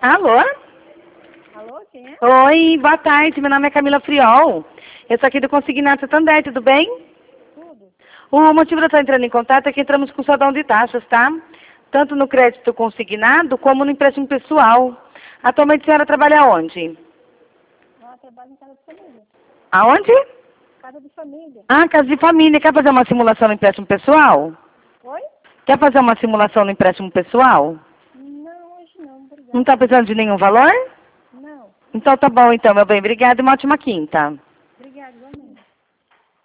Alô? Alô, quem é? Oi, boa tarde. Meu nome é Camila Friol. Eu sou aqui do Consignato Santander, tudo bem? Tudo. O motivo de eu estar entrando em contato é que entramos com saldão de taxas, tá? Tanto no crédito consignado como no empréstimo pessoal. Atualmente a senhora trabalha onde? Ela trabalha em casa de família. Aonde? Casa de família. Ah, casa de família. Quer fazer uma simulação no empréstimo pessoal? Oi? Quer fazer uma simulação no empréstimo pessoal? Não, hoje não, Não obrigada. está precisando de nenhum valor? Não. Então tá bom então, meu bem. Obrigada e uma ótima quinta.